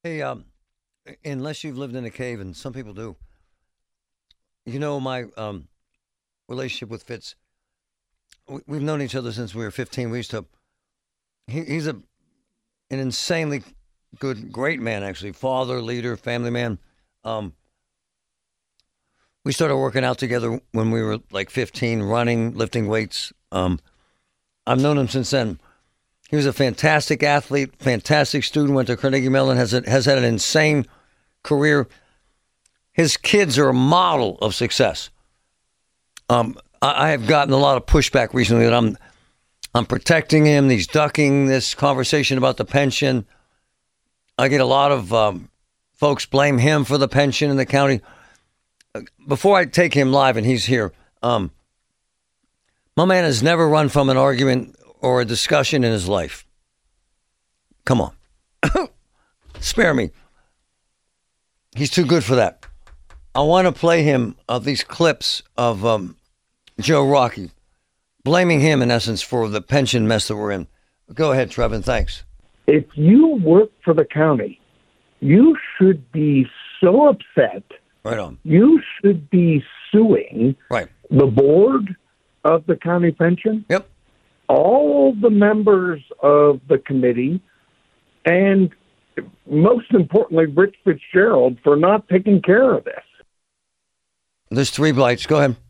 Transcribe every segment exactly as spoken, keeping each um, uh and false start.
Hey, um, unless you've lived in a cave, and some people do, you know my um, relationship with Fitz. We, we've known each other since we were fifteen. We used to. He, he's a an insanely good, great man, actually. Father, leader, family man. Um, we started working out together when we were like fifteen, running, lifting weights. Um, I've known him since then. He was a fantastic athlete, fantastic student. Went to Carnegie Mellon. Has a, has had an insane career. His kids are a model of success. Um, I, I have gotten a lot of pushback recently that I'm I'm protecting him. He's ducking this conversation about the pension. I get a lot of um, folks blame him for the pension in the county. Before I take him live and he's here, um, my man has never run from an argument or a discussion in his life. Come on. Spare me. He's too good for that. I want to play him of these clips of um, Joe Rocky, blaming him in essence for the pension mess that we're in. Go ahead, Trevin. Thanks. If you work for the county, you should be so upset. Right on. You should be suing right. the board of the county pension. Yep. All the members of the committee, and most importantly, Rich Fitzgerald for not taking care of this. There's three blights. Go ahead.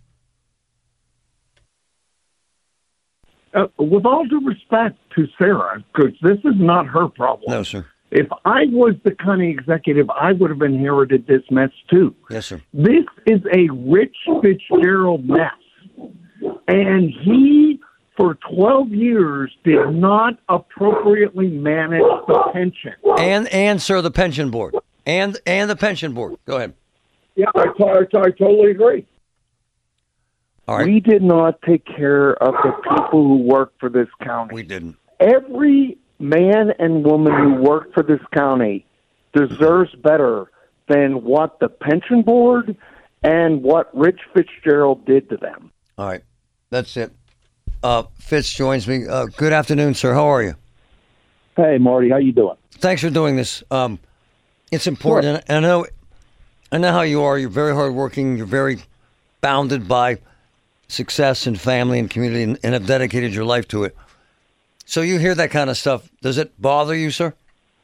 Uh, with all due respect to Sarah, because this is not her problem. No, sir. If I was the county executive, I would have inherited this mess too. Yes, sir. This is a Rich Fitzgerald mess. And he, for twelve years, did not appropriately manage the pension. And, and sir, the pension board. And and the pension board. Go ahead. Yeah, I, I, I totally agree. All right. We did not take care of the people who work for this county. We didn't. Every man and woman who work for this county deserves better than what the pension board and what Rich Fitzgerald did to them. All right. That's it. Uh, Fitz joins me. Uh, good afternoon, sir. How are you? Hey, Marty. How you doing? Thanks for doing this. Um, it's important. Sure. And I know, I know how you are. You're very hardworking. You're very bounded by success and family and community, and, and have dedicated your life to it. So you hear that kind of stuff. Does it bother you, sir?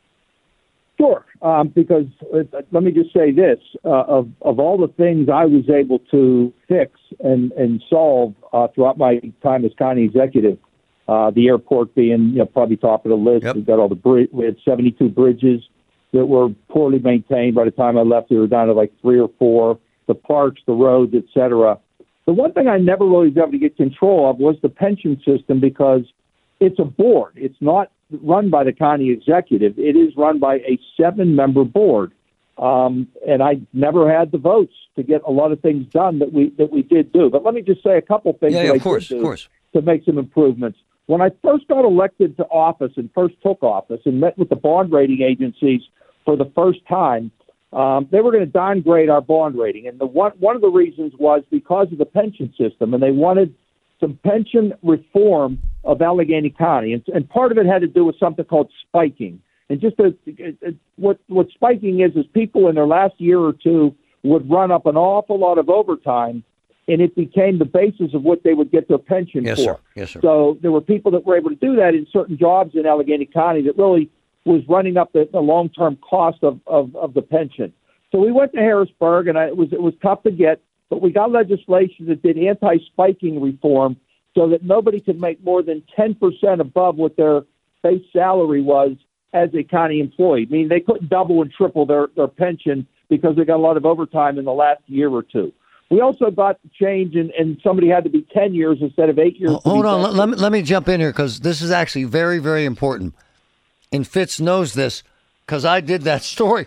Sure, um, because uh, let me just say this: uh, of of all the things I was able to fix and and solve uh, throughout my time as county executive, uh, the airport being you know, probably top of the list. Yep. We got all the bri- we had seventy-two bridges that were poorly maintained. By the time I left, we were down to like three or four. The parks, the roads, et cetera. The one thing I never really was able to get control of was the pension system, because it's a board. It's not run by the county executive. It is run by a seven-member board, um, and I never had the votes to get a lot of things done that we that we did do. But let me just say a couple things Yeah, that yeah, I of course, did do of course. to make some improvements. When I first got elected to office and first took office and met with the bond rating agencies for the first time, um, they were going to downgrade our bond rating, and the one one of the reasons was because of the pension system, and they wanted some pension reform of Allegheny County, and, and part of it had to do with something called spiking. And just a, a, what what spiking is is people in their last year or two would run up an awful lot of overtime, and it became the basis of what they would get their pension Yes, for. sir. Yes, sir. So there were people that were able to do that in certain jobs in Allegheny County that really was running up the, the long-term cost of, of, of the pension. So we went to Harrisburg, and I, it was it was tough to get, but we got legislation that did anti-spiking reform so that nobody could make more than ten percent above what their base salary was as a county employee. I mean, they couldn't double and triple their, their pension because they got a lot of overtime in the last year or two. We also got the change, and, and somebody had to be ten years instead of eight years. Oh, hold on. Let, let, me, let me jump in here, because this is actually very, very important. And Fitz knows this, because I did that story.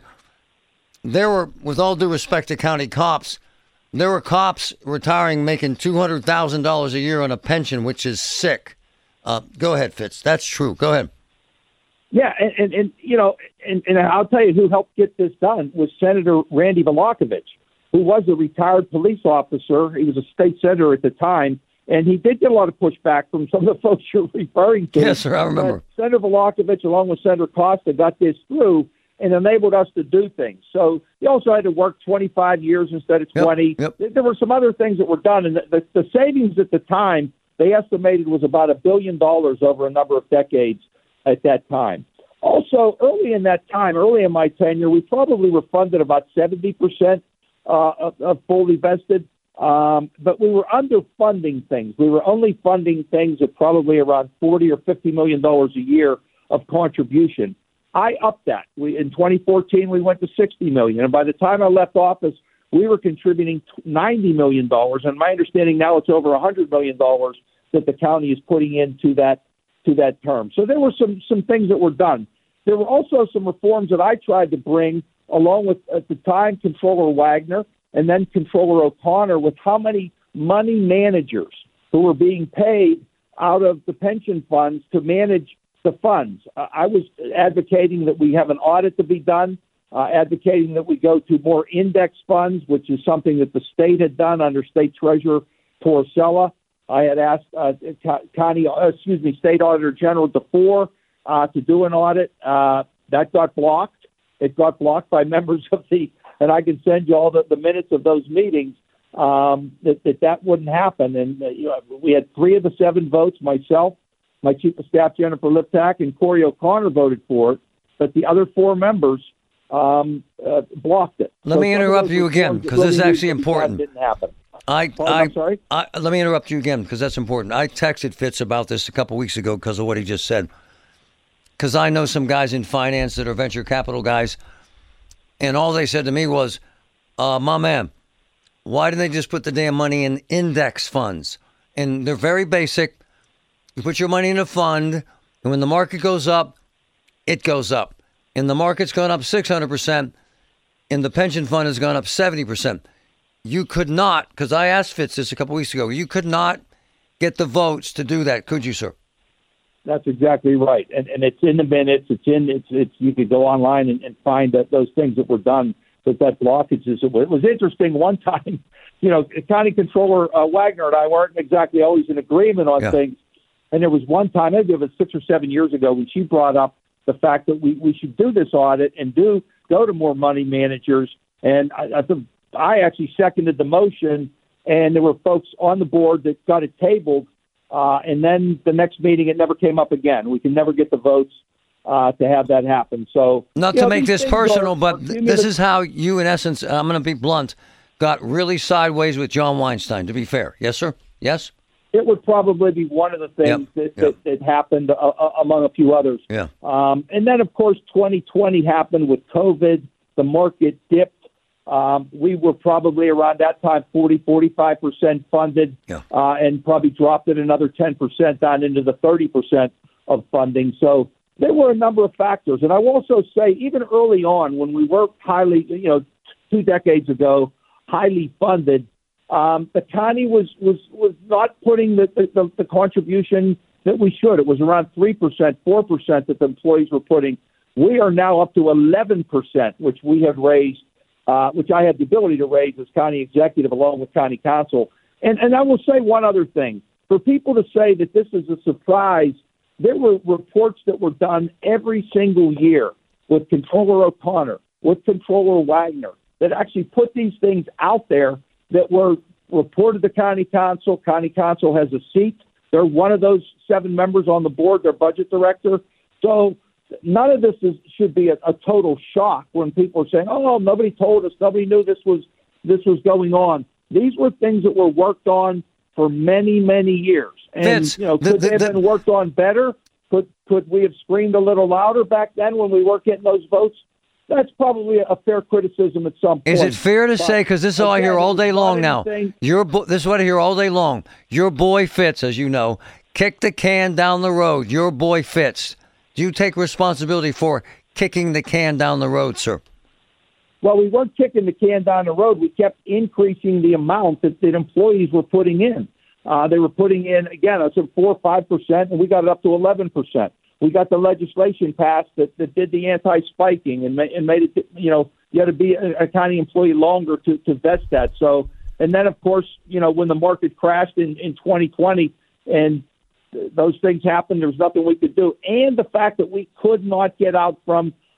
There were, with all due respect to county cops, there were cops retiring making two hundred thousand dollars a year on a pension, which is sick. Uh, go ahead, Fitz. That's true. Go ahead. Yeah, and, and, and you know, and, and I'll tell you who helped get this done was Senator Randy Volakovich, who was a retired police officer. He was a state senator at the time, and he did get a lot of pushback from some of the folks you're referring to. Yes, sir, I remember. But Senator Volakovich, along with Senator Costa, got this through, and enabled us to do things. So you also had to work twenty-five years instead of twenty. Yep, yep. There were some other things that were done, and the, the, the savings at the time they estimated was about a billion dollars over a number of decades at that time. Also, early in that time, early in my tenure, we probably were funded about seventy percent uh, of, of fully vested, um, but we were underfunding things. We were only funding things at probably around forty or fifty million dollars a year of contribution. I upped that. We, in twenty fourteen, we went to sixty million dollars, and by the time I left office, we were contributing ninety million dollars, and my understanding now it's over one hundred million dollars that the county is putting into that to that term. So there were some some things that were done. There were also some reforms that I tried to bring, along with, at the time, Controller Wagner and then Controller O'Connor, with how many money managers who were being paid out of the pension funds to manage the funds. Uh, I was advocating that we have an audit to be done, uh, advocating that we go to more index funds, which is something that the state had done under State Treasurer Porcella. I had asked uh, County, uh, excuse me, State Auditor General DeFore uh, to do an audit. Uh, that got blocked. It got blocked by members of the, and I can send you all the, the minutes of those meetings, um, that, that that wouldn't happen. And uh, you know, we had three of the seven votes, myself, my Chief of Staff, Jennifer Liptak, and Corey O'Connor voted for it, but the other four members um, uh, blocked it. Let so me interrupt you again, because this is actually important. Didn't happen. I, Oh, I, I'm sorry? I, let me interrupt you again, because that's important. I texted Fitz about this a couple weeks ago because of what he just said. Because I know some guys in finance that are venture capital guys, and all they said to me was, uh, my man, why didn't they just put the damn money in index funds? And they're very basic. You put your money in a fund, and when the market goes up, it goes up. And the market's gone up six hundred percent, and the pension fund has gone up seventy percent. You could not, because I asked Fitz this a couple weeks ago, you could not get the votes to do that, could you, sir? That's exactly right, and and it's in the minutes. It's in it's it's. You could go online and, and find that those things that were done with that blockages. It was interesting one time, you know, County Controller uh, Wagner and I weren't exactly always in agreement on yeah. things, and there was one time, maybe it was six or seven years ago, when she brought up the fact that we, we should do this audit and do go to more money managers, and I, I think I actually seconded the motion, and there were folks on the board that got it tabled. Uh, and then the next meeting, it never came up again. We can never get the votes uh, to have that happen. So, not to know, make this personal, are, but th- this is how you, in essence, I'm going to be blunt, got really sideways with John Weinstein, to be fair. Yes, sir? Yes? It would probably be one of the things yep. that, yep. that, that happened uh, among a few others. Yeah. Um, and then, of course, twenty twenty happened with COVID. The market dipped. Um, we were probably around that time forty, forty-five percent funded, yeah. uh, and probably dropped it another ten percent down into the thirty percent of funding. So there were a number of factors. And I will also say, even early on, when we were highly, you know, two decades ago, highly funded, um, the county was, was, was not putting the, the, the contribution that we should. It was around three percent, four percent that the employees were putting. We are now up to eleven percent, which we have raised. Uh, which I had the ability to raise as county executive along with county council. And, and I will say one other thing. For people to say that this is a surprise, there were reports that were done every single year with Controller O'Connor, with Controller Wagner, that actually put these things out there that were reported to county council. County council has a seat. They're one of those seven members on the board, their budget director. So none of this is, should be a, a total shock when people are saying, "Oh, nobody told us, nobody knew this was this was going on." These were things that were worked on for many, many years, and Vince, you know, the, could the, they have the, been worked on better? Could could we have screamed a little louder back then when we weren't getting those votes? That's probably a fair criticism at some point. Is it fair to but, say, because this is all I hear all day long now, your bo- this is what I hear all day long, your boy Fitz, as you know, kicked the can down the road, your boy Fitz. Do you take responsibility for kicking the can down the road, sir? Well, we weren't kicking the can down the road. We kept increasing the amount that, that employees were putting in. Uh, they were putting in, again, I said four or five percent, and we got it up to eleven percent. We got the legislation passed that, that did the anti-spiking and, ma- and made it, you know, you had to be a, a county employee longer to, to vest that. So, and then, of course, you know, when the market crashed in, in twenty twenty and those things happened, there was nothing we could do. And the fact that we could not get out from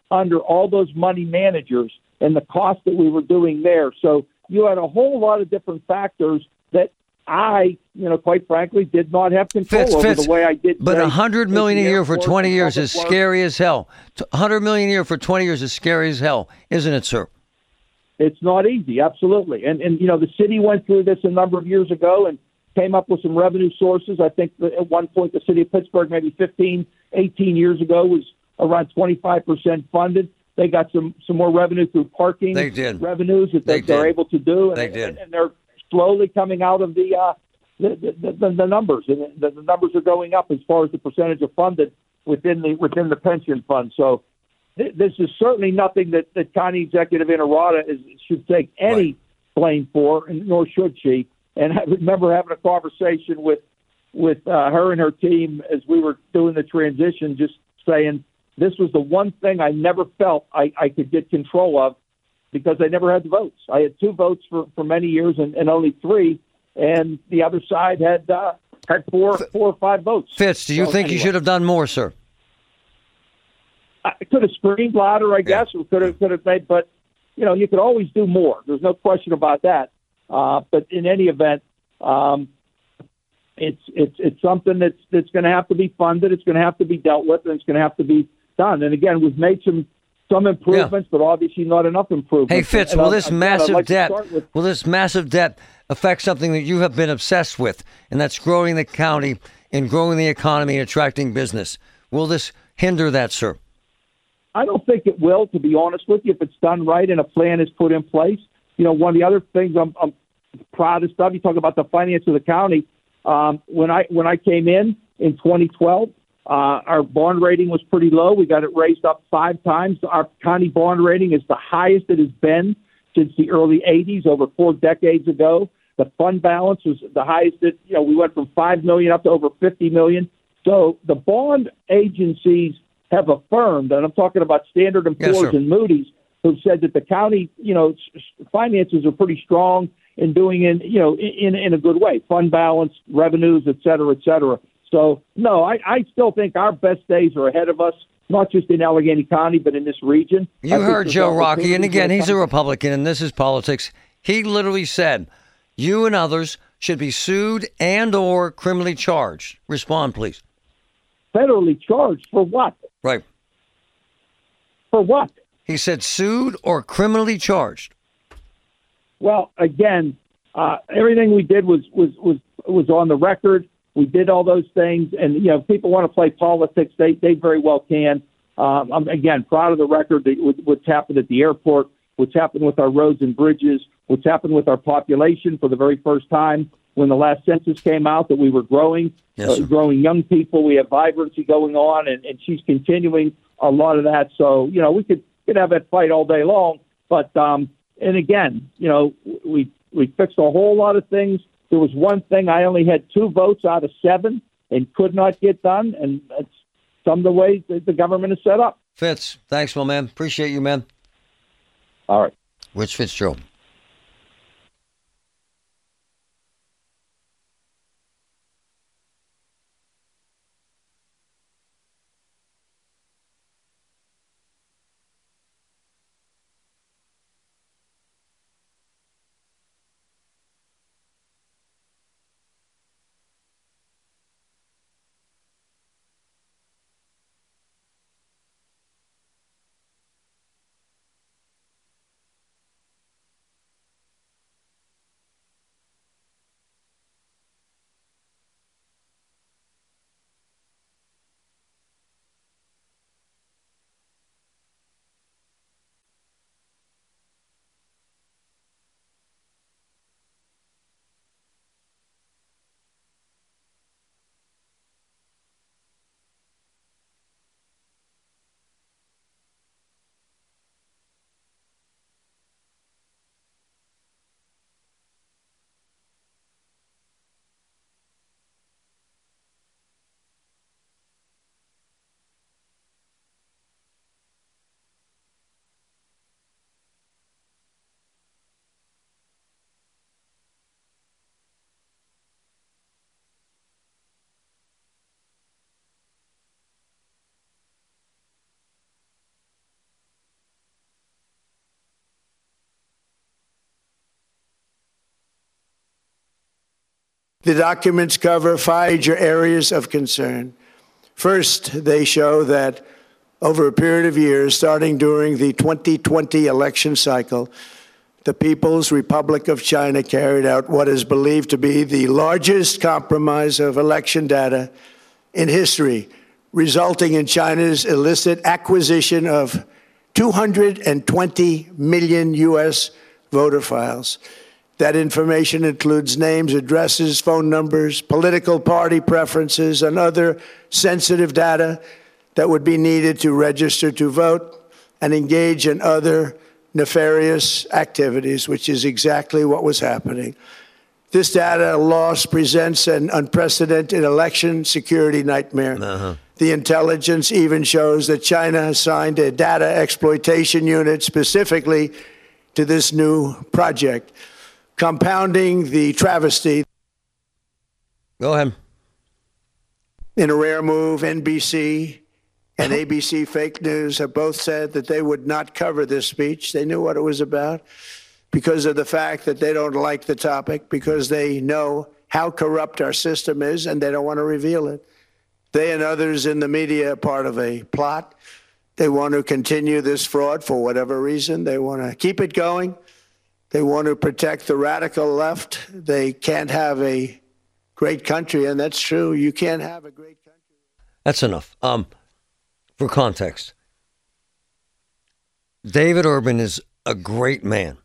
under all those money managers and the cost that we were doing there. So you had a whole lot of different factors that I, you know, quite frankly, did not have control Fitz, over Fitz, the way I did. But a hundred million a year for twenty years is work. scary as hell. A hundred million a year for twenty years is scary as hell, isn't it, sir? It's not easy, absolutely. And and you know, the city went through this a number of years ago and came up with some revenue sources. I think that at one point the city of Pittsburgh, maybe fifteen, eighteen years ago, was around twenty-five percent funded. They got some, some more revenue through parking They did. revenues that They they're did. able to do. And, They did. And, and they're slowly coming out of the, uh, the, the, the, the numbers. And the, the numbers are going up as far as the percentage of funded within the within the pension fund. So th- this is certainly nothing that, that County Executive Inarada is, should take any Right. blame for, and nor should she. And I remember having a conversation with with uh, her and her team as we were doing the transition, just saying this was the one thing I never felt I, I could get control of because I never had the votes. I had two votes for, for many years and, and only three, and the other side had uh, had four four or five votes. Fitz, do you So think you anyway. should have done more, sir? I could have screamed louder, I guess, or could have could have made, but you know, you could always do more. There's no question about that. Uh, but in any event, um, it's it's it's something that's that's going to have to be funded. It's going to have to be dealt with, and it's going to have to be done. And again, we've made some some improvements, but obviously not enough improvements. Hey, Fitz, And will I'll- this again, I'd massive like to debt start with- will this massive debt affect something that you have been obsessed with, and that's growing the county and growing the economy and attracting business? Will this hinder that, sir? I don't think it will, to be honest with you, if it's done right and a plan is put in place. You know, one of the other things I'm, I'm proudest of, you talk about the finance of the county. Um, when I when I came in in twenty twelve, uh, our bond rating was pretty low. We got it raised up five times. Our county bond rating is the highest it has been since the early eighties, over four decades ago. The fund balance was the highest that, you know, we went from five million dollars up to over fifty million dollars. So the bond agencies have affirmed, and I'm talking about Standard and Yes, Poor's sir. and Moody's, who've said that the county, you know, s- finances are pretty strong and doing in, you know, in in a good way, fund balance, revenues, et cetera, et cetera. So, no, I, I still think our best days are ahead of us, not just in Allegheny County, but in this region. I You think heard there's Joe Rocky, and opportunities again, when it he's a comes- Republican, and this is politics. He literally said, you and others should be sued and or criminally charged. Respond, please. federally charged for what? Right. For what? He said sued or criminally charged. Well, again, uh, everything we did was, was, was, was on the record. We did all those things, and you know, if people want to play politics, they, they very well can. Um, I'm again proud of the record that what- what's happened at the airport, what's happened with our roads and bridges, what's happened with our population for the very first time when the last census came out that we were growing, Yes, uh, sir. growing young people. We have vibrancy going on, and, and she's continuing a lot of that. So, you know, we could, could have that fight all day long. But, um, and again, you know, we, we fixed a whole lot of things. There was one thing I only had two votes out of seven and could not get done. And that's some of the ways that the government is set up. Fitz, thanks, my man. Appreciate you, man. All right. Rich Fitzgerald. The documents cover five major areas of concern. First, they show that over a period of years, starting during the twenty twenty election cycle, the People's Republic of China carried out what is believed to be the largest compromise of election data in history, resulting in China's illicit acquisition of two hundred twenty million U S voter files. That information includes names, addresses, phone numbers, political party preferences, and other sensitive data that would be needed to register to vote and engage in other nefarious activities, which is exactly what was happening. This data loss presents an unprecedented election security nightmare. Uh-huh. The intelligence even shows that China assigned a data exploitation unit specifically to this new project, compounding the travesty. Go ahead. In a rare move, N B C and A B C Fake News have both said that they would not cover this speech. They knew what it was about because of the fact that they don't like the topic, because they know how corrupt our system is and they don't want to reveal it. They and others in the media are part of a plot. They want to continue this fraud for whatever reason. They want to keep it going. They want to protect the radical left. They can't have a great country, and that's true. You can't have a great country. That's enough. Um, for context, David Urban is a great man.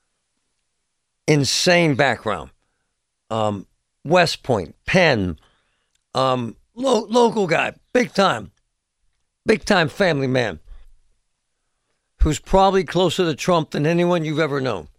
Insane background. Um, West Point, Penn, um, lo- local guy, big time, big time family man, who's probably closer to Trump than anyone you've ever known.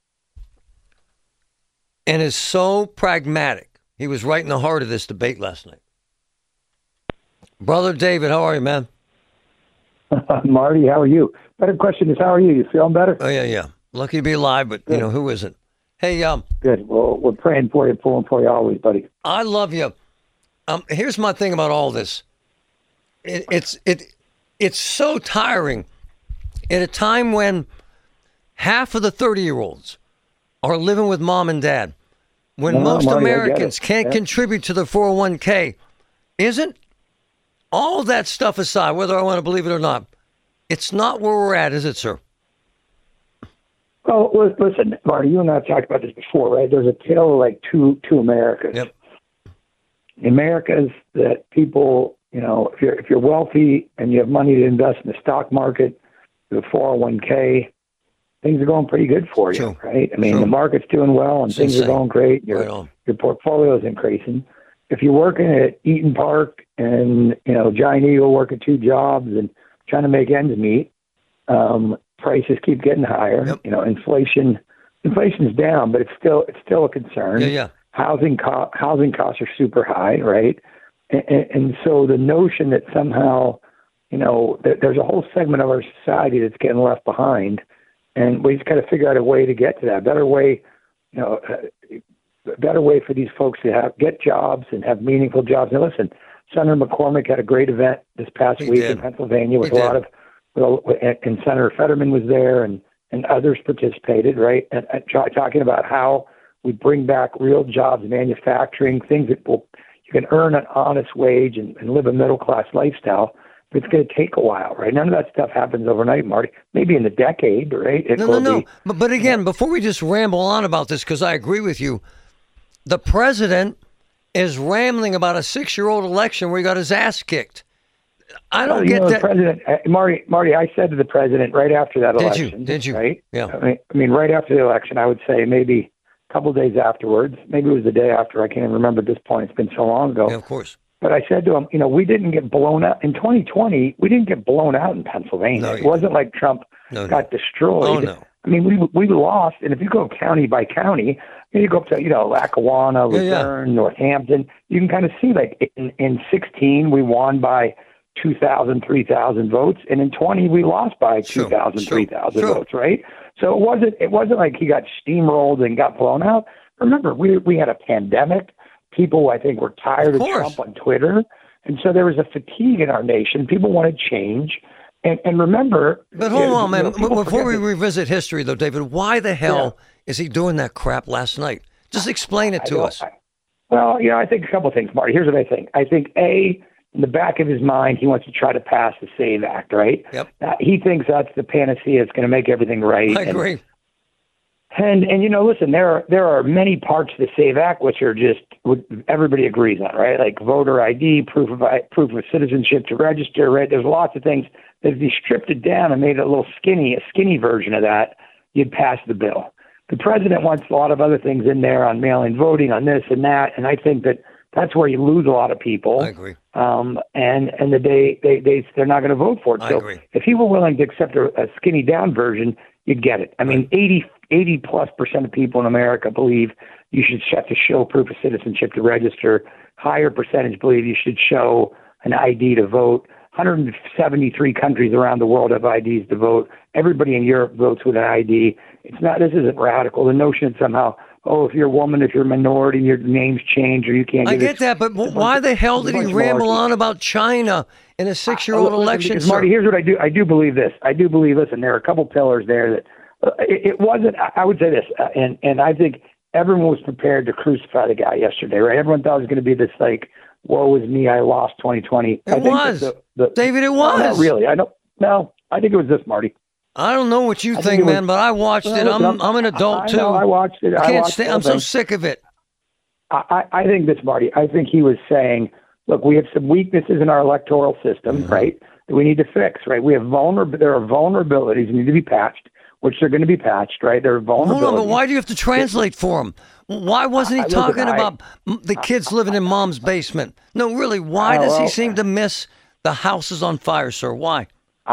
And is so pragmatic. He was right in the heart of this debate last night. Brother David, how are you, man? Marty, how are you? Better question is, how are you? You feeling better? Oh, yeah, yeah. Lucky to be alive, but, Good. you know, who isn't? Hey, um... Good. Well, we're praying for you, pulling for you always, buddy. I love you. Um, here's my thing about all this. It, it's it it's so tiring at a time when half of the thirty-year-olds are living with mom and dad, when no, most Marty, Americans can't yeah. contribute to their four oh one k. Isn't all that stuff aside, whether I want to believe it or not, it's not where we're at, is it, sir? Well, listen, Marty, you and I have talked about this before, right? There's a tale of like two two Americas. Yep. Americas that people, you know, if you're if you're wealthy and you have money to invest in the stock market, the four oh one k, things are going pretty good for you, True. right? I mean, True. the market's doing well and it's things insane. are going great. Your right your portfolio is increasing. If you're working at Eaton Park and, you know, Giant Eagle working two jobs and trying to make ends meet, um, prices keep getting higher. Yep. You know, inflation inflation's down, but it's still it's still a concern. Yeah, yeah. Housing co- housing costs are super high, right? And, and, and so the notion that somehow, you know, that there's a whole segment of our society that's getting left behind, and we just got to figure out a way to get to that. A better way, you know, a better way for these folks to have get jobs and have meaningful jobs. And listen, Senator McCormick had a great event this past he week did. in Pennsylvania with he a did. lot of, well, and Senator Fetterman was there, and, and others participated, right? And, and talking about how we bring back real jobs, manufacturing, things that will you can earn an honest wage and, and live a middle class lifestyle. But it's going to take a while, right? None of that stuff happens overnight, Marty. Maybe in a decade, right? It no, no, no. Be, but, but again, before we just ramble on about this, because I agree with you, the president is rambling about a six-year-old election where he got his ass kicked. I don't well, get know, that. The president, uh, Marty, Marty, I said to the president right after that Did election. You? Did you? Right? Yeah. I mean, I mean, right after the election, I would say maybe a couple of days afterwards. Maybe it was the day after. I can't even remember at this point. It's been so long ago. Yeah, of course. But I said to him, you know, we didn't get blown out. In twenty twenty, we didn't get blown out in Pennsylvania. No, it wasn't like Trump no, got no. destroyed. Oh, no. I mean, we we lost. And if you go county by county, you go up to, you know, Lackawanna, Luzerne, yeah, yeah. Northampton, you can kind of see, like, in, in sixteen, we won by two thousand, three thousand votes. And in twenty, we lost by sure, two thousand, sure, three thousand sure. votes, right? So it wasn't it wasn't like he got steamrolled and got blown out. Remember, we we had a pandemic. People, I think, were tired of, of Trump on Twitter. And so there was a fatigue in our nation. People wanted change. And, and remember... But hold you know, on, man. You know, Before we that. revisit history, though, David, why the hell yeah. is he doing that crap last night? Just explain it to I us. I, Well, you know, I think a couple of things, Marty. Here's what I think. I think, A, in the back of his mind, he wants to try to pass the SAVE Act, right? Yep. Uh, he thinks that's the panacea. It's going to make everything right. I and, agree. And, and you know, listen, there are there are many parts of the SAVE Act which are just what everybody agrees on, right? Like voter I D, proof of proof of citizenship to register, right? There's lots of things that if you stripped it down and made it a little skinny, a skinny version of that, you'd pass the bill. The president wants a lot of other things in there on mail-in voting, on this and that, and I think that that's where you lose a lot of people. I agree. Um, and and the day they they they're not going to vote for it. I so agree. if he were willing to accept a, a skinny down version, you'd get it. I mean, eighty, eighty plus percent of people in America believe you should have to show proof of citizenship to register. Higher percentage believe you should show an I D to vote. one hundred seventy-three countries around the world have I Ds to vote. Everybody in Europe votes with an I D. It's not. This isn't radical. The notion that somehow, oh, if you're a woman, if you're a minority, your name's change, or you can't. I get get it. that, but why the hell did he ramble on about China in a six-year-old Uh, listen, election? because, Marty, sir? here's what I do. I do believe this. I do believe, listen, there are a couple pillars there that uh, it, it wasn't, I I would say this, uh, and, and I think everyone was prepared to crucify the guy yesterday, right? Everyone thought it was going to be this, like, woe is me, I lost twenty twenty. It I think was. that The, the, David, it no, was. not really. I don't, no, I think it was this, Marty. I don't know what you I think think, it was- man, but I watched Well, it. listen, I'm, I'm an adult, I, too. I know, I watched it. I I can't watched stand the I'm whole so thing. sick of it. I, I think this, Marty. I think he was saying, look, we have some weaknesses in our electoral system, Mm-hmm. right, that we need to fix, right? We have vulner- There are vulnerabilities that need to be patched, which they're going to be patched, right? There are vulnerabilities. Hold on, but why do you have to translate for him? Why wasn't he I- listen, talking I- about m- the kids living in mom's basement? No, really, why Oh, does he well, seem to miss the house is on fire, sir? Why?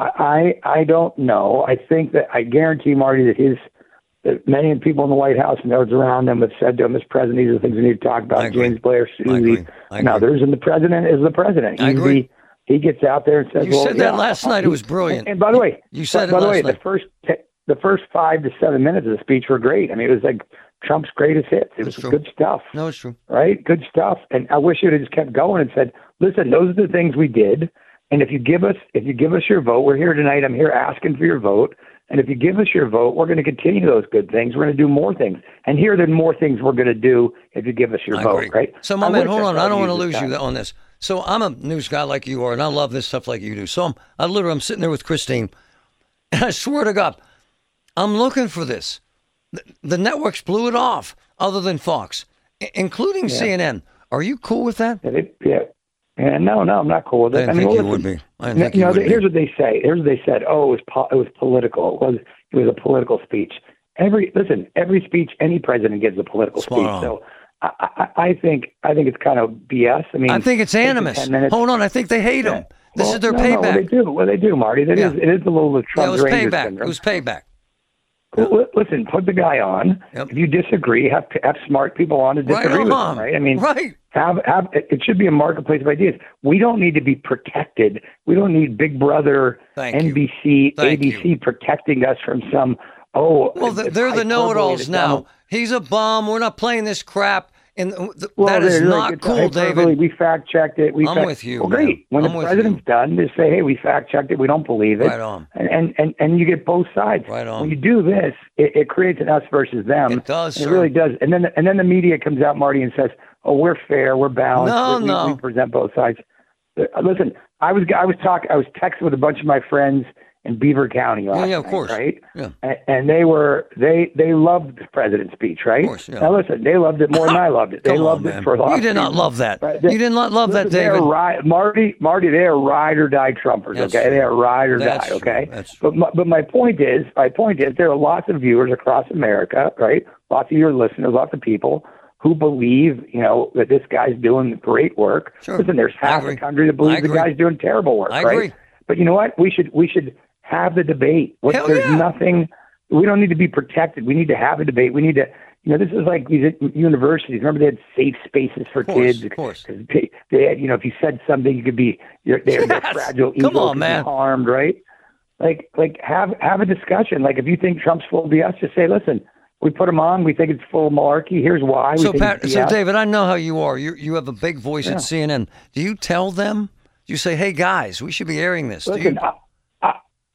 I, I I don't know. I think that I guarantee, Marty, that his that many of the people in the White House and those around them have said to him, Mister President, these are the things we need to talk I about. agree. James Blair, I agree. Susie, I and agree. others, and the president is the president. I He's agree. The, he gets out there and says, You well, said that yeah, last night. It was brilliant. And, and by the way, You said by, it by the last way, night. the first te- the first five to seven minutes of the speech were great. I mean, it was like Trump's greatest hits. It was That's true. good stuff. No, it's true. Right? Good stuff. And I wish it had just kept going and said, listen, those are the things we did. And if you give us if you give us your vote, we're here tonight, I'm here asking for your vote. And if you give us your vote, we're going to continue those good things. We're going to do more things. And here are the more things we're going to do if you give us your I vote, agree. right? So, my I man, wish hold on. I I don't want to used lose this you time. on this. So, I'm a news guy like you are, and I love this stuff like you do. So, I'm, I literally, I'm sitting there with Christine, and I swear to God, I'm looking for this. The, the networks blew it off, other than Fox, I- including C N N. Are you cool with that? And it, yeah. And no, no, I'm not cool with I it. didn't I mean, think you well, would listen, be. I didn't think you you know, would here's be. what they say. Here's what they said. Oh, it was po- it was political. It was it was a political speech. Every listen, every speech any president gives a political Spot speech. on. So I, I, I think I think it's kind of B S. I mean, I think it's take the animus. ten minutes. Hold on, I think they hate him. This Well, is their no, no, well, they payback. do. Well, they do, Marty. It Yeah. is. It is a little of Yeah, it Trump's was Rangers payback. syndrome. It was payback. Well, li- listen, put the guy on. Yep. If you disagree, have have smart people on to Right disagree with on. him, right? I mean, Right. have have it it should be a marketplace of ideas. We don't need to be protected. We don't need Big Brother, Thank you. N B C, Thank A B C protecting us from some. Oh, Well, it's th- they're the hyperbole know-it-alls that's now. done. He's a bum. We're not playing this crap. And th- Well, that is they're not like, it's cool, hyperbole. David. We fact checked it. We I'm fact- with you, Well, man. great. When I'm the with president's done, just say, "Hey, we fact checked it. We don't believe it." Right on. And and and, and you get both sides. Right on. When you do this, it, it creates an us versus them. It does, And sir. It really does. And then and then the media comes out, Marty, and says, "Oh, we're fair. We're balanced. No, we, no. we, we present both sides." Uh, Listen, I was I was talking. I was texting with a bunch of my friends in Beaver County last Yeah, yeah, of night, course. right? Yeah. And, and they were they they loved the president's speech, right? Of course, yeah. Now listen, they loved it more than I loved it. They Come on, loved man. it for a lot. You of did not reasons. love that. Right. You did not love that, Listen, they David. are ri- Marty, Marty, they are ride or die Trumpers. That's okay, true. they are ride or That's die. true. Okay, That's true. but my, but my point is, my point is, there are lots of viewers across America, right? Lots of your listeners, lots of people who believe, you know, that this guy's doing great work. Sure. Listen, there's I half agree. the country that I believes the agree. guy's doing terrible work. I right? agree. But you know what? We should we should have the debate. What, Hell there's yeah. nothing. We don't need to be protected. We need to have a debate. We need to. You know, this is like these universities. Remember, they had safe spaces for course, kids. of course. 'Cause They, they had, you know, if you said something, you could be, you're, they're, they're Yes. fragile. Come ego on, could be man. harmed, right? Like, like have have a discussion. Like, if you think Trump's full of B S, just say, listen, we put him on. We think it's full of malarkey. Here's why. We So, think Pat, it's so B S. David, I know how you are. You you have a big voice Yeah. at C N N. Do you tell them? Do you say, "Hey guys, we should be airing this"? Do Listen, you? I,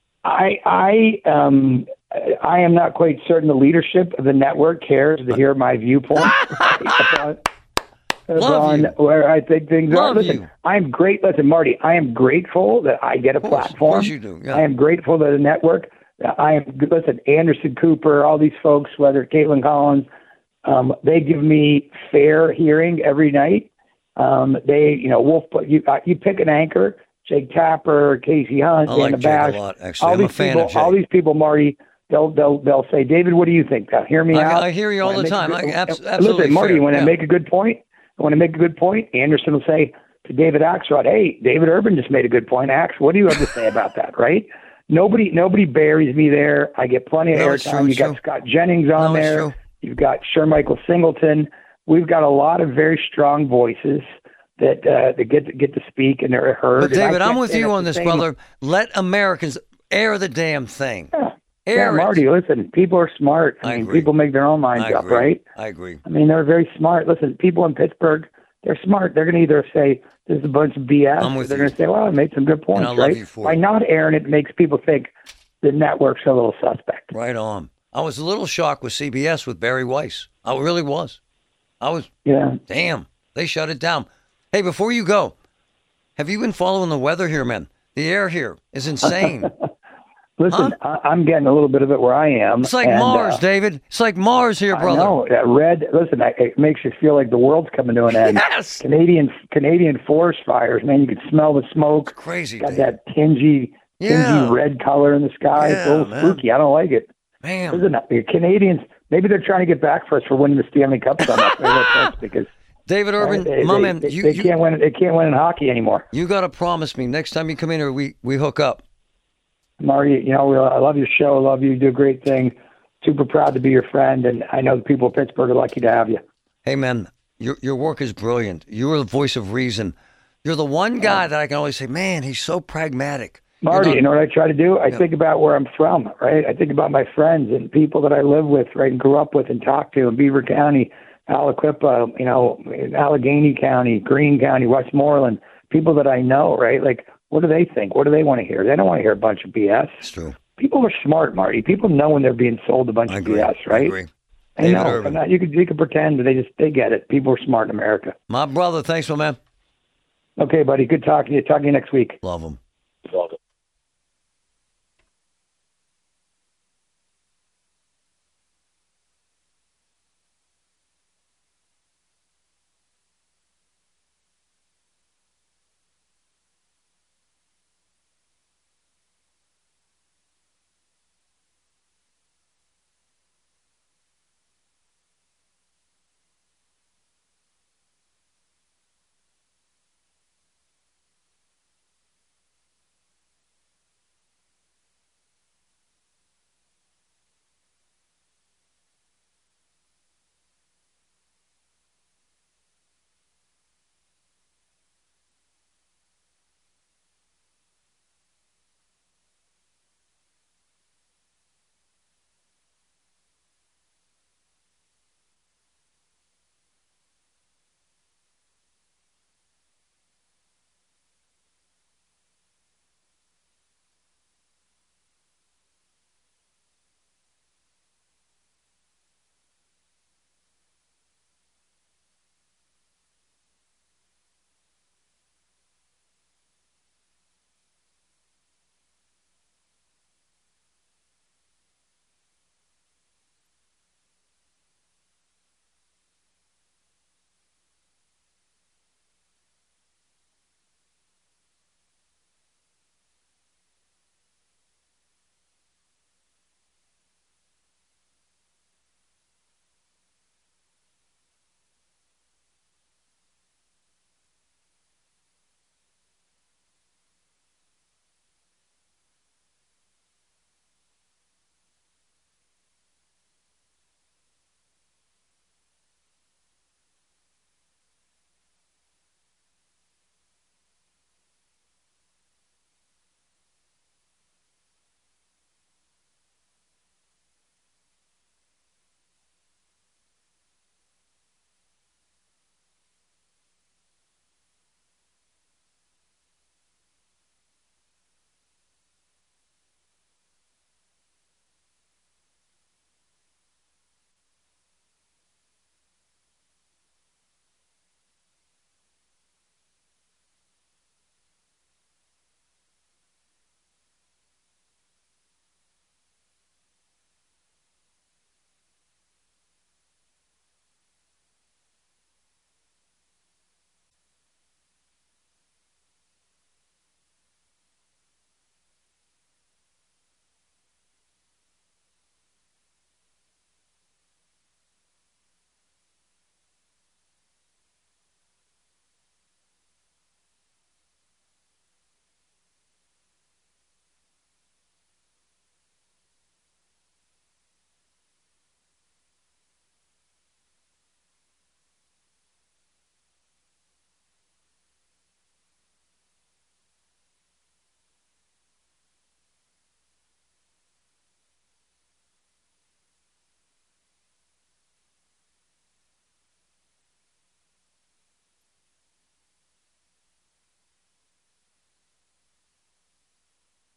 I, I, um, I am not quite certain the leadership of the network cares to hear my viewpoint. Love on you. where I think things Love are. Listen, you. I'm great. Listen, Marty, I am grateful that I get a Of course, platform. Of course you do. Yeah. I am grateful that the network. I am listen, Anderson Cooper, all these folks, whether Caitlin Collins, um, they give me fair hearing every night. Um, they, you know, Wolf. You uh, you pick an anchor, Jake Tapper, Casey Hunt, I like Dana Jake Bash. a lot, actually. All I'm a these fan people, of Jake. all these people, Marty. They'll they'll they'll say, David, what do you think? Now, hear me I, out. I hear you all When I the make a time. good- I, abs- absolutely Listen, Marty, fair. when yeah. I make a good point, when I make a good point, Anderson will say to David Axelrod, "Hey, David Urban just made a good point. Ax, what do you have to say about that?" Right? Nobody nobody buries me there. I get plenty of No, it's airtime. true, You it's got true. Scott Jennings on No, it's there. true. You've got Shermichael Singleton. We've got a lot of very strong voices that uh, that get to, get to speak and they're heard. But And I David, I'm can't with say you that's on the this, same- brother. Let Americans air the damn thing. Yeah, Air yeah it. Marty. Listen, people are smart. I, I mean, agree. people make their own minds I up, agree. right? I agree. I mean, they're very smart. Listen, people in Pittsburgh, they're smart. They're going to either say this is a bunch of B S, I'm or with they're you. going to say, well, I made some good points, I love right? you for By it. not airing it, makes people think the network's a little suspect. Right on. I was a little shocked with C B S with Barry Weiss. I really was. I was, Yeah. damn, they shut it down. Hey, before you go, have you been following the weather here, man? The air here is insane. Listen, I, I'm getting a little bit of it where I am. It's like and, Mars, uh, David. It's like Mars here, I brother. know that red. Listen, I, it makes you feel like the world's coming to an end. Yes. Canadian Canadian forest fires, man. You can smell the smoke. Crazy, Got David. that tingy, tingy Yeah. red color in the sky. it's a Yeah, little man. spooky. I don't like it. Man. Listen, the Canadians, maybe they're trying to get back for us for winning the Stanley Cup so much. Maybe that's because David Urban, they, my they, man, they, you, they you, can't win. They can't win in hockey anymore. you got to promise me next time you come in here, we, we hook up. Marty, you know, I love your show. I love you. You do a great thing. Super proud to be your friend, and I know the people of Pittsburgh are lucky to have you. Hey, man, your your work is brilliant. You're the voice of reason. You're the one guy that I can always say, man, he's so pragmatic. You're Marty, not- you know what I try to do? I Yeah. think about where I'm from, right? I think about my friends and people that I live with, right, and grew up with and talked to in Beaver County, Aliquippa, you know, in Allegheny County, Greene County, Westmoreland, people that I know, right? Like, what do they think? What do they want to hear? They don't want to hear a bunch of B S. It's true. People are smart, Marty. People know when they're being sold a bunch I of agree. B S, right? I agree. I David know. Urban. I'm not- you could you could pretend, but they just they get it. People are smart in America. My brother, thanks, my man. Okay, buddy. Good talking to you. Talk to you next week. Love him.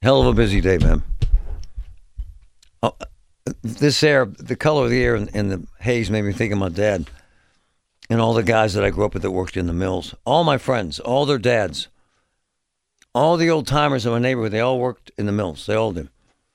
Hell of a busy day, man. Oh, this air, the color of the air and, and the haze made me think of my dad and all the guys that I grew up with that worked in the mills. All my friends, all their dads, all the old timers in my neighborhood, they all worked in the mills. They all did.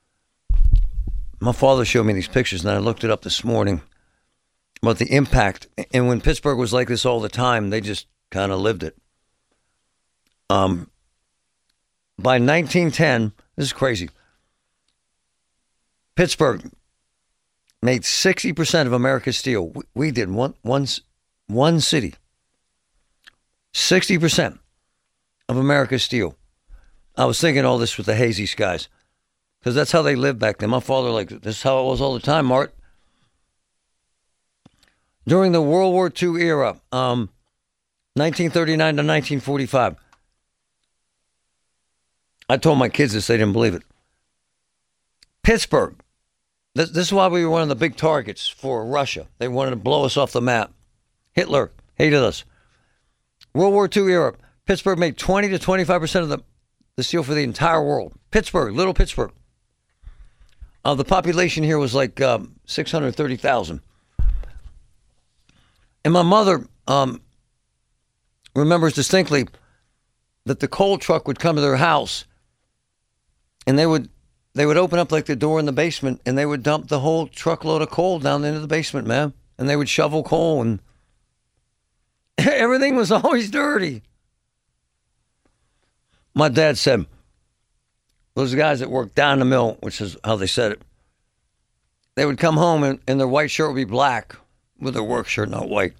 My father showed me these pictures, and I looked it up this morning about the impact. And when Pittsburgh was like this all the time, they just kind of lived it. Um, by nineteen ten, this is crazy. Pittsburgh made sixty percent of America's steel. We, we did one, one, one city. sixty percent of America's steel. I was thinking all this with the hazy skies. Because that's how they lived back then. My father, like, this is how it was all the time, Mart. During the World War Two era, um, nineteen thirty-nine to nineteen forty-five, I told my kids this, they didn't believe it. Pittsburgh, this, this is why we were one of the big targets for Russia. They wanted to blow us off the map. Hitler hated us. World War Two era, Pittsburgh made twenty to twenty-five percent of the, the steel for the entire world. Pittsburgh, little Pittsburgh. Uh, the population here was like um, six hundred thirty thousand. And my mother um, remembers distinctly that the coal truck would come to their house, and they would they would open up like the door in the basement, and they would dump the whole truckload of coal down into the basement, man. And they would shovel coal, and everything was always dirty. My dad said, those guys that worked down the mill, which is how they said it, they would come home and, and their white shirt would be black with their work shirt, not white.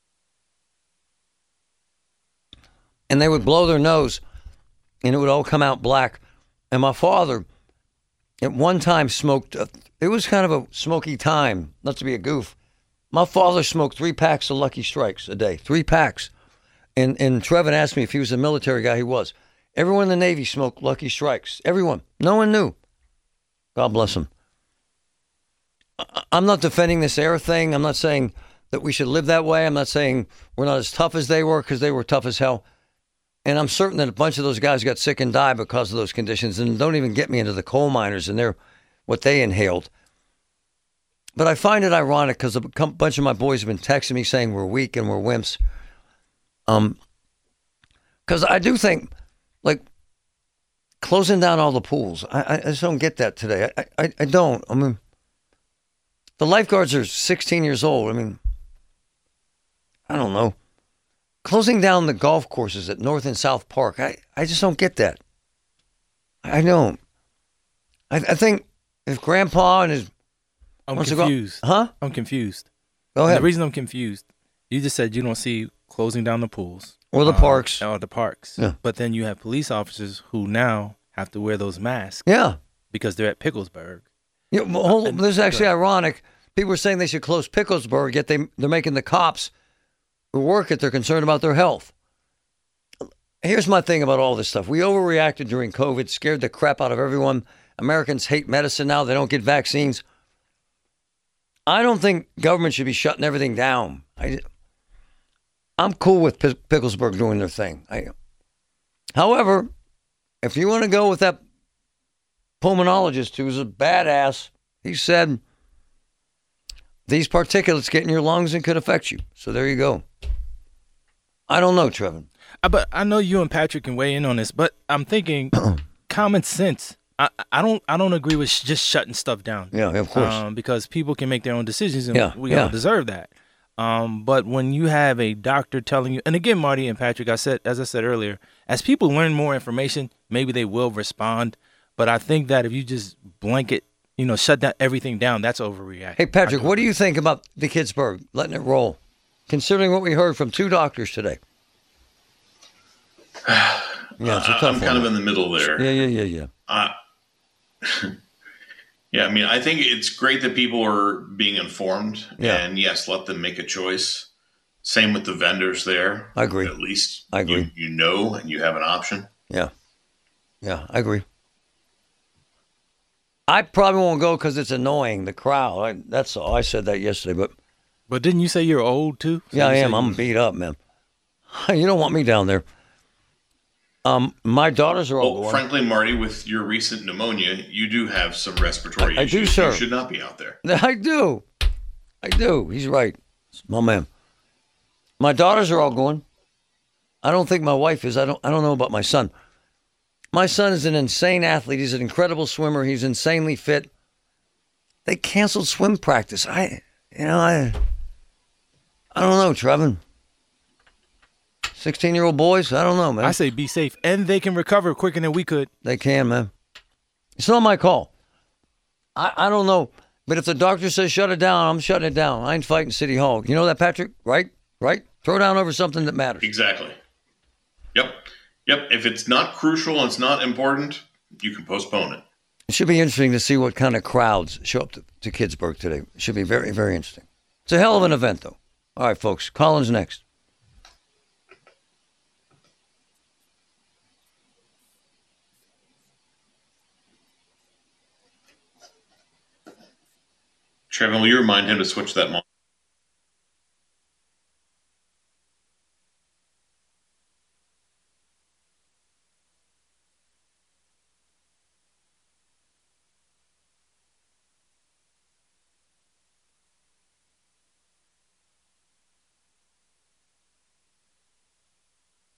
And they would blow their nose and it would all come out black. And my father, at one time, smoked, a, it was kind of a smoky time, not to be a goof. My father smoked three packs of Lucky Strikes a day, three packs. And, and Trevin asked me if he was a military guy. He was. Everyone in the Navy smoked Lucky Strikes. Everyone. No one knew. God bless them. I'm not defending this air thing. I'm not saying that we should live that way. I'm not saying we're not as tough as they were, because they were tough as hell. And I'm certain that a bunch of those guys got sick and died because of those conditions. And don't even get me into the coal miners and their what they inhaled. But I find it ironic because a bunch of my boys have been texting me saying we're weak and we're wimps. Um, because I do think, like, closing down all the pools, I, I just don't get that today. I, I, I don't. I mean, the lifeguards are sixteen years old. I mean, I don't know. Closing down the golf courses at North and South Park, I, I just don't get that. I don't. I, I think if Grandpa and his... I'm confused. Go, huh? I'm confused. Go ahead. And the reason I'm confused, you just said you don't see closing down the pools. Or the uh, parks. Or the parks. Yeah. But then you have police officers who now have to wear those masks. Yeah. Because they're at Picklesburg. Yeah, well, hold on. This is actually ironic. People are saying they should close Picklesburg, yet they, they're making the cops who work it, they're concerned about their health. Here's my thing about all this stuff. We overreacted during COVID, scared the crap out of everyone. Americans hate medicine now. They don't get vaccines. I don't think government should be shutting everything down. I, I'm cool with P- Picklesburg doing their thing. I, however, if you want to go with that pulmonologist who's a badass, he said, these particulates get in your lungs and could affect you. So there you go. I don't know, Trevin. Uh, but I know you and Patrick can weigh in on this, but I'm thinking common sense. I, I don't I don't agree with sh- just shutting stuff down. Yeah, of course. Um, because people can make their own decisions, and yeah, we yeah. all deserve that. Um, but when you have a doctor telling you, and again, Marty and Patrick, I said, as I said earlier, as people learn more information, maybe they will respond. But I think that if you just blanket, you know, shut down everything down, that's overreacting. Hey, Patrick, what do you think about the Pittsburgh letting it roll, considering what we heard from two doctors today? Yeah, it's a tough I'm one. kind of in the middle there. Yeah, yeah, yeah, yeah. Uh, yeah, I mean, I think it's great that people are being informed. Yeah. And yes, let them make a choice. Same with the vendors there. I agree. At least I agree. You, you know and you have an option. Yeah. Yeah, I agree. I probably won't go because it's annoying, the crowd. I, that's all. I said that yesterday, but... But didn't you say you're old, too? So yeah, I you am. say- I'm beat up, man. You don't want me down there. Um, my daughters are all Well, going. frankly, Marty, with your recent pneumonia, you do have some respiratory I- I do, issues. sir. You should not be out there. I do. I do. He's right. My man. My daughters are all going. I don't think my wife is. I don't I don't know about my son. My son is an insane athlete. He's an incredible swimmer. He's insanely fit. They canceled swim practice. I you know, I I don't know, Trevin. sixteen-year-old boys, I don't know, man. I say be safe, and they can recover quicker than we could. They can, man. It's not my call. I, I don't know. But if the doctor says shut it down, I'm shutting it down. I ain't fighting City Hall. You know that, Patrick? Right? Right? Throw down over something that matters. Exactly. Yep. Yep. If it's not crucial and it's not important, you can postpone it. It should be interesting to see what kind of crowds show up to, to Kidsburg today. It should be very, very interesting. It's a hell of an event, though. All right, folks. Collins next. Trevin, will you remind him to switch that